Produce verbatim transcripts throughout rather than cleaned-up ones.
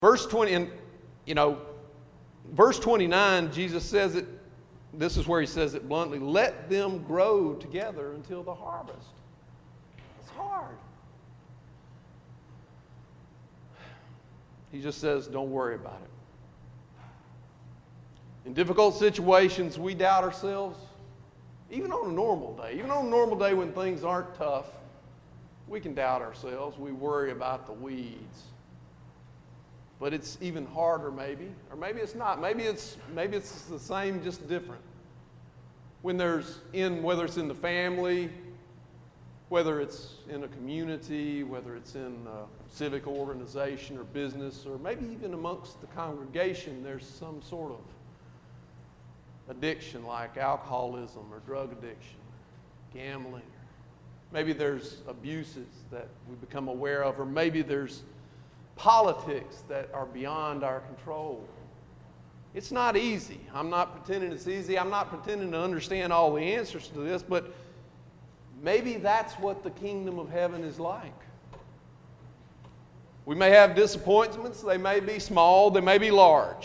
Verse twenty, and you know, verse twenty-nine, Jesus says it, this is where he says it bluntly, let them grow together until the harvest. It's hard. He just says, don't worry about it. In difficult situations, we doubt ourselves. Even on a normal day, even on a normal day when things aren't tough, we can doubt ourselves. We worry about the weeds. But it's even harder maybe, or maybe it's not. Maybe it's maybe it's the same, just different. When there's in, whether it's in the family, whether it's in a community, whether it's in a civic organization or business, or maybe even amongst the congregation, there's some sort of addiction like alcoholism or drug addiction, gambling. Maybe there's abuses that we become aware of, or maybe there's politics that are beyond our control. It's not easy. I'm not pretending it's easy. I'm not pretending to understand all the answers to this, but maybe that's what the kingdom of heaven is like. We may have disappointments. They may be small. They may be large.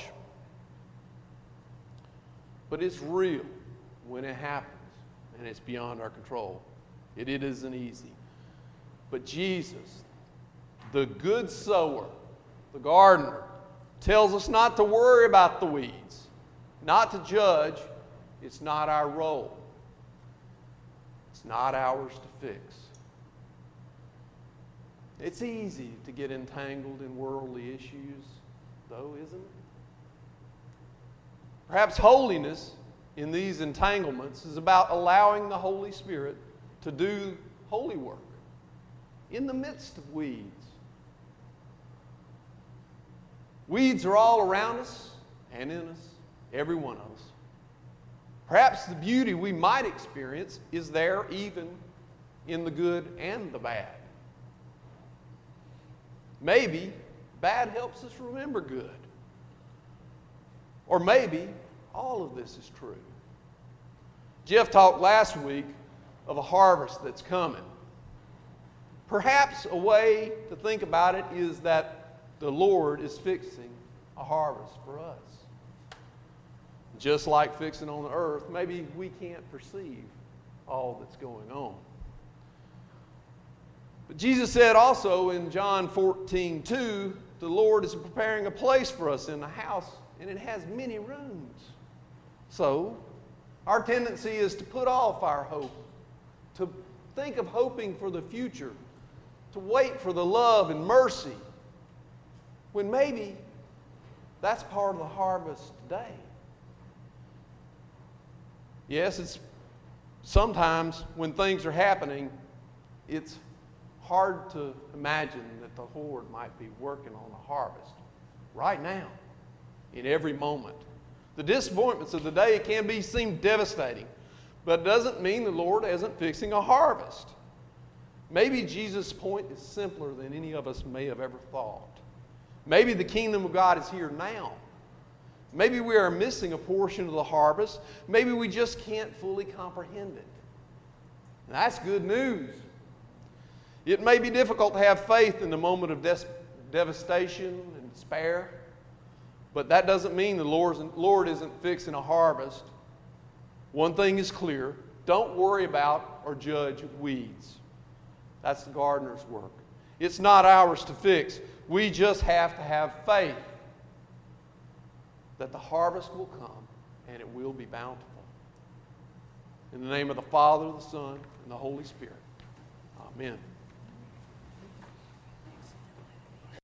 But it's real when it happens, and it's beyond our control. It, it isn't easy. But Jesus, the good sower, the gardener, tells us not to worry about the weeds, not to judge. It's not our role. It's not ours to fix. It's easy to get entangled in worldly issues, though, isn't it? Perhaps holiness in these entanglements is about allowing the Holy Spirit to do holy work in the midst of weeds. Weeds are all around us and in us, every one of us. Perhaps the beauty we might experience is there even in the good and the bad. Maybe bad helps us remember good. Or maybe all of this is true. Jeff talked last week of a harvest that's coming. Perhaps a way to think about it is that the Lord is fixing a harvest for us. Just like fixing on the earth, maybe we can't perceive all that's going on. But Jesus said also in John fourteen two, the Lord is preparing a place for us in the house, and it has many rooms. So, our tendency is to put off our hope, to think of hoping for the future, to wait for the love and mercy, when maybe that's part of the harvest today. Yes, it's sometimes when things are happening, it's hard to imagine that the Lord might be working on a harvest right now, in every moment. The disappointments of the day can be seem devastating, but it doesn't mean the Lord isn't fixing a harvest. Maybe Jesus' point is simpler than any of us may have ever thought. Maybe the kingdom of God is here now. Maybe we are missing a portion of the harvest. Maybe we just can't fully comprehend it. And that's good news. It may be difficult to have faith in the moment of des- devastation and despair, but that doesn't mean the Lord's, Lord isn't fixing a harvest. One thing is clear. Don't worry about or judge weeds. That's the gardener's work. It's not ours to fix. We just have to have faith that the harvest will come and it will be bountiful. In the name of the Father, the Son, and the Holy Spirit. Amen.